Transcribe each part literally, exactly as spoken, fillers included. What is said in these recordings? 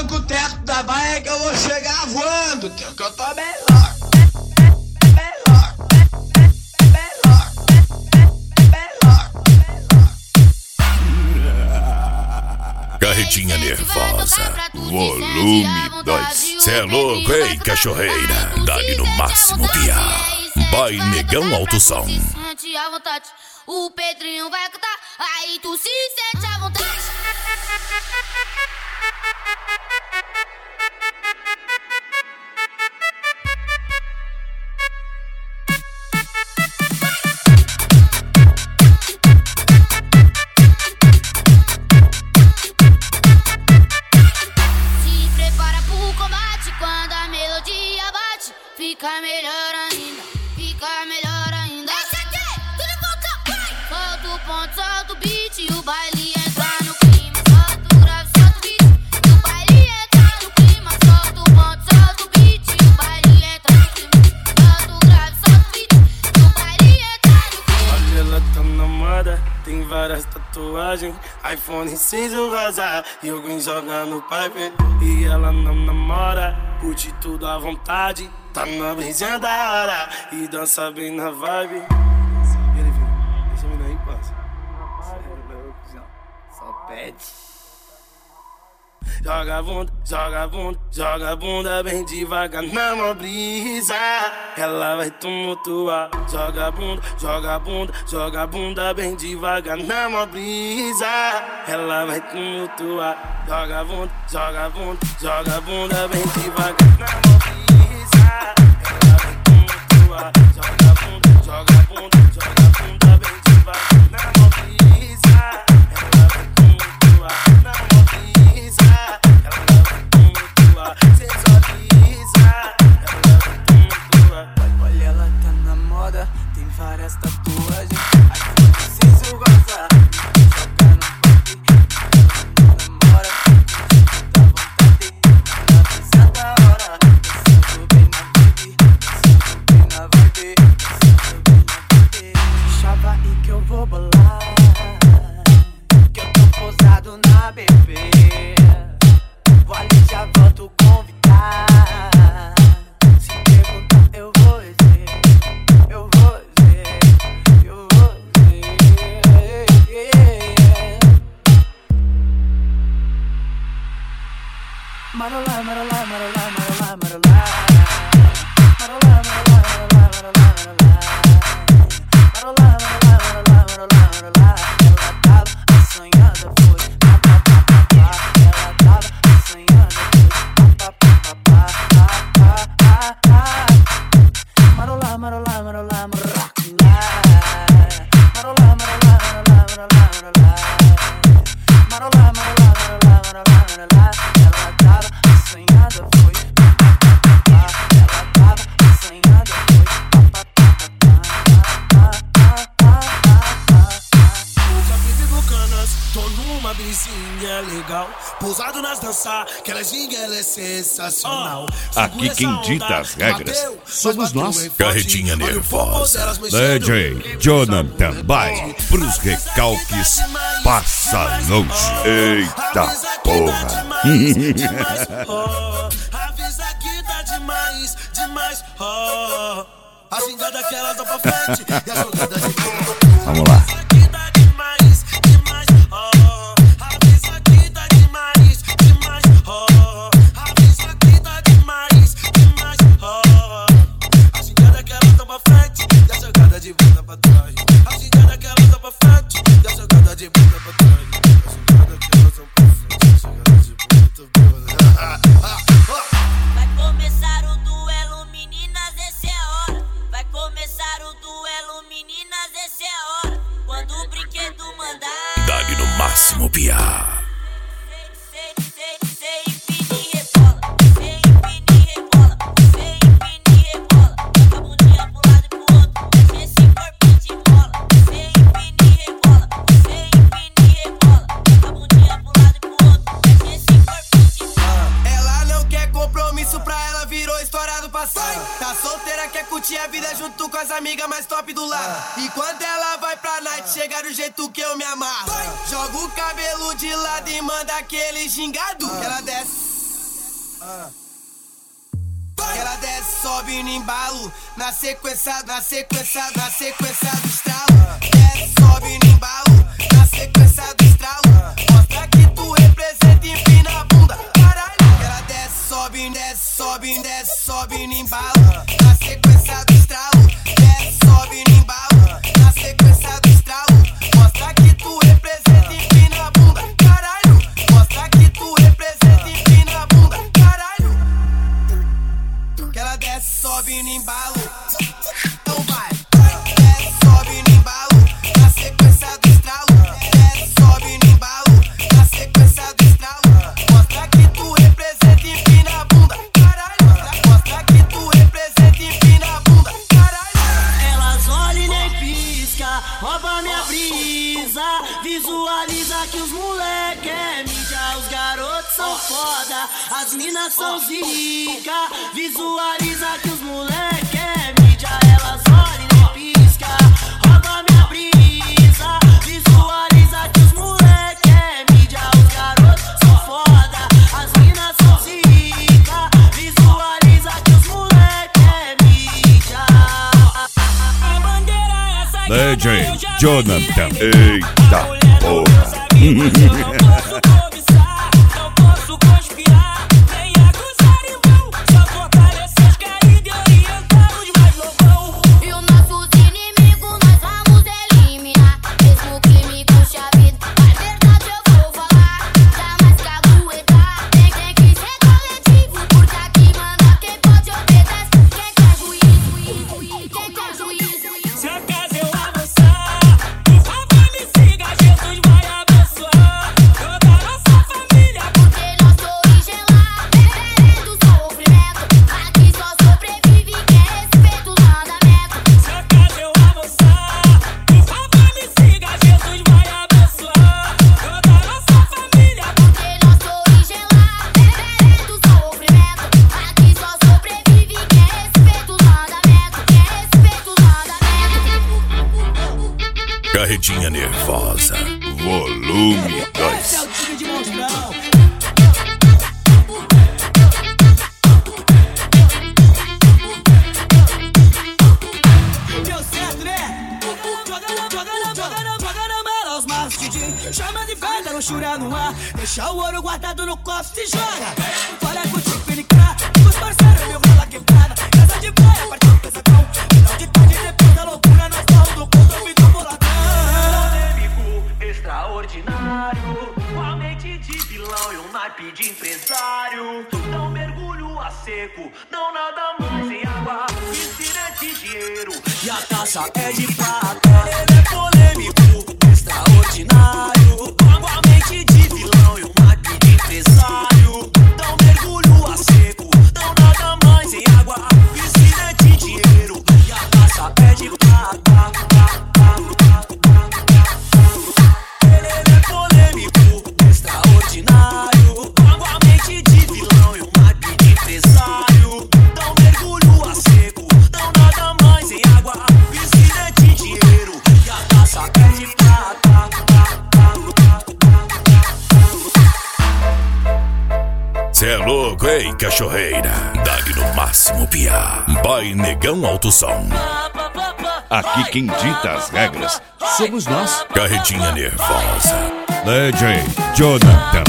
arranca o teto da baia que eu vou chegar voando, que eu tô melhor. Melhor. Melhor. Melhor. Carretinha nervosa, volume dois. Cê é louco, hein, cachorreira? Dá-lhe no máximo piar. Vai Negão Alto Som. Sente à vontade, o Pedrinho vai cantar, aí tu se sente à vontade. Se prepara pro combate, quando a melodia bate, fica melhor ainda, fica melhor ainda. Esse aqui, tudo volta, vai! Solta o ponto, solta o beat, e o baile entra no clima. Solta o grave, solta o beat, e o baile entra no clima. Solta o ponto, solta o beat, e o baile entra no clima. Solta o grave, solta o beat, e o baile entra no clima. Olha, ela tá na moda, tem várias tatuagens, iPhone seis ou rosa, e alguém joga no pipe. E ela não namora, curte tudo à vontade, tá na brisinha da hora e dança bem na vibe. E ele vem, deixa eu aí, passa. Só pede. Joga a bunda, joga a bunda, joga a bunda bem devagar na mó brisa. Ela vai tumultuar. Joga a bunda, joga a bunda, joga a bunda bem devagar na mó brisa. Ela vai tumultuar. Joga a bunda, joga a bunda, joga a bunda bem devagar na mó brisa. Ela vai tumultuar. Joga a bunda, joga a bunda, joga a bunda bem devagar na mó brisa. Ela vai tumultuar na mó brisa. Ela vai tumultuar, sensualiza. Ela vai tumultuar. Olha, ela tá na moda, tem várias tatuagens, iPhone seis ou goza, joga no pop. Ela não namora, dá vontade, na brisa da hora. Dançando bem na vibe, dançando bem na vibe, dançando bem na vibe. Chava aí que eu vou bolar, que eu tô posado na B B. Vou ali, já volto convidar. Se perguntar, eu vou dizer, eu vou dizer, eu vou dizer. Marolá, marolá, marolá, marolá, marolá. Marolá, marolá, marolá, marolá, marolá. Marolá, marolá, marolá, marolá, marolá. Ela tava assanhada, foi pá, pá, pá, pá, pá. Ela tava assanhada, foi pá, pá, pá, pá, pá, pá, pá, pá. Marolá, marolá, marolá, marolá. Marolá, marolá, marolá, marolá, marolá. Marolá, marolá, marolá, marolá, marolá. Ela tava assanhada, foi pá, pá, pá, pá, pá. Ela tava assanhada, foi pá, pá, pá, pá, pá, pá, pá, pá. Já vive no Canas, tô numa brisinha legal, pousado nas danças, que ela ginga, ela é sensacional. Aqui quem dita as regras somos nós. Carretinha nervosa, D J Jonathan Bay, pros recalques passa longe. Eita porra. Avisa que tá demais, demais. Oh, a gingada que ela dá pra frente e a jogada de bola. Vamos lá. Avisa que tá demais, demais. Oh, avisa que tá demais, demais. Oh, avisa que tá demais, demais. Oh, a gingada que ela dá pra frente e a jogada de bunda pra trás. A gingada que ela dá pra frente e a jogada de bunda pra trás. A gingada que ela dá pra frente e a jogada de bunda pra trás. Vai começar o duelo, meninas, esse é a hora. Vai começar o duelo, meninas, esse é a hora. Quando o brinquedo mandar, Dá-lhe no máximo piar. sei, sei, sei, empine e rebola. Sei, empine e rebola. Sei, empine e rebola. Joga a bundinha pro lado e pro outro, deixa esse corpinho de bola. Sei, empine e rebola. Sei, empine e rebola. Joga a bundinha pro lado e pro outro, deixa esse corpinho de bola. Ela não quer compromisso, pra ela virou história do passado. Tá solteira, quer curtir a vida junto com as amigas mais top do lado. E quando ela vai pra night, chega do jeito que eu me amarro. Joga o cabelo de lado e manda aquele gingado. Ela desce, Ela desce, sobe no embalo, na sequência, na sequência, na sequência do estralo. Desce, sobe no embalo, na sequência do estralo. Mostra que tu representa e empina a bunda, caralho. Ela desce, sobe, desce, sobe, desce, sobe no embalo, na sequência do estralo. Desce, sobe no embalo, na sequência do estralo. Mostra que tu representa e empina a bunda, caralho. Mostra que tu representa e empina a bunda, caralho. Que ela desce, sobe no embalo. Então vai. Desce, sobe no embalo, na sequência do estralo. Desce, sobe no embalo, na sequência do estralo. Mostra que tu representa e empina a bunda, caralho. Mostra que tu representa e empina a bunda, caralho. Elas olham e nem pisca, rouba minha brisa. Visualiza que os moleque é mídia, os garotos são foda, as minas são zica. Visualiza que os moleque é mídia, elas olham e nem pisca, rouba minha brisa. Visualiza que os moleque é mídia, os garotos são foda, as minas são zica. Visualiza que os moleque é mídia. A bandeira é essa que D J Jonathan, eita porra. não posso cobiçar, não posso conspirar, nem acusar irmão, só fortalecer os caídos e orientar os mais loucão. E os nossos inimigos nós vamos eliminar. Mesmo que me custe a vida, a verdade eu vou falar. Jamais que aguentar, tem, tem que ser coletivo, porque aqui manda quem pode obedecer. Quem quer juízo, quem quer juízo. Se acaso eu avançar, por favor me siga, Jesus vai abençoar toda a nossa família. Porque nossa origem lá é do sofrimento. Aqui só sobrevive quem respeita os mandamentos. Se acaso eu avançar, por favor me siga, Jesus vai abençoar toda a nossa família. Porque nossa origem lá é do sofrimento. Aqui só sobrevive quem respeita os mandamentos. Quem respeita os mandamentos. Carretinha nervosa, volume dois. É o time de monstrão. Deu certo, né? Joga na, joga na, joga na, joga na mala aos maços, D J. Chama de fada, luxúria no ar. Deixa o ouro guardado no cofre, se joga. Fala contigo, penicrar. Os parceiros, meu rola quebrada. Casa de praia, partiu pesadão. Final de tarde, depois da loucura, nós vamos do ponto, ouvido boladão. Polêmico, extraordinário, com a mente de vilão e um naipe de empresário. Não mergulho a seco, não nada mais em água. Piscina é de dinheiro e a taça é de prata. Ele é polêmico, extraordinário, com a mente de vilão e um naipe de empresário. Não mergulho a seco, não nada mais em água. Piscina é de dinheiro e a taça é de prata. Ele é polêmico, extraordinário, com a mente de vilão e um naipe de empresário. Não mergulho a seco, não nada mais em água. Piscina é de dinheiro e a taça é de prata. Cê é louco, hein, cachorreira? Dag no máximo, piá. Boy Negão Alto Som. Aqui quem dita as regras somos nós. Carretinha nervosa. D J Jonathan.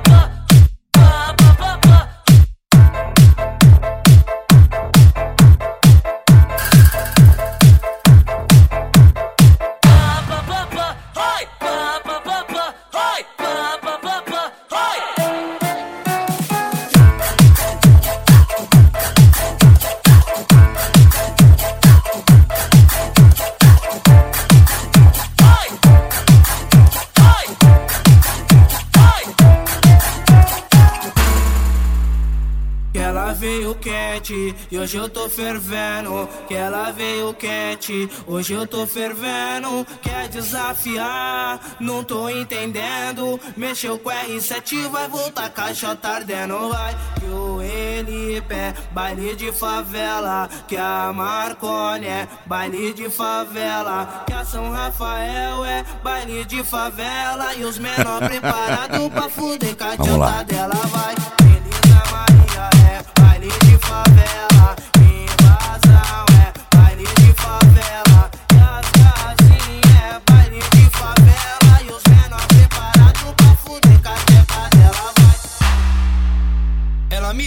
Veio quente e hoje eu tô fervendo. Que ela veio quente, hoje eu tô fervendo. Quer desafiar, não tô entendendo. Mexeu com R sete, vai voltar caixota ardendo. Vai que o Elipe é baile de favela, que a Marconi é baile de favela, que a São Rafael é baile de favela. E os menor preparados pra fuder caixota dela. Vai, Elisa Maria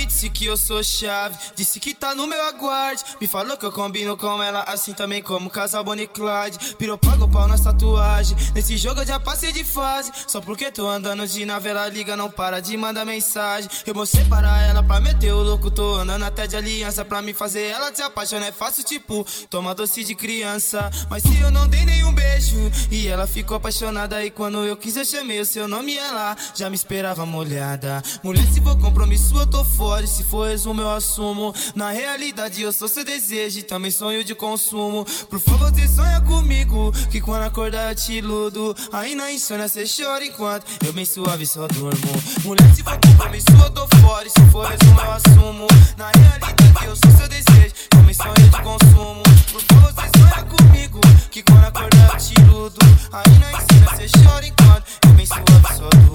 disse que eu sou chave, disse que tá no meu aguarde. Me falou que eu combino com ela, assim também como casal Bonnie e Clyde. Pirou, pago pau nas tatuagem, nesse jogo eu já passei de fase. Só porque tô andando de nave, ela liga, não para de mandar mensagem. Eu vou separar ela pra meter o louco, tô andando até de aliança. Pra me fazer ela se apaixonar é fácil, tipo toma doce de criança. Mas se eu não dei nenhum beijo e ela ficou apaixonada, e quando eu quis eu chamei o seu nome e ela já me esperava molhada. Mulher, se for compromisso eu tô fora, e se for resumo eu assumo. Na realidade eu sou seu desejo e também sonho de consumo. Por favor, você sonha comigo, que quando acordar eu te iludo. Aí na insônia cê chora enquanto eu bem suave só durmo. Mulher, se for compromisso eu tô fora, e se for resumo eu assumo. Na realidade eu sou seu desejo, também sonho de consumo. Por favor, você sonha comigo, que quando acordar eu te iludo. Aí na insônia cê chora enquanto eu bem suave só durmo.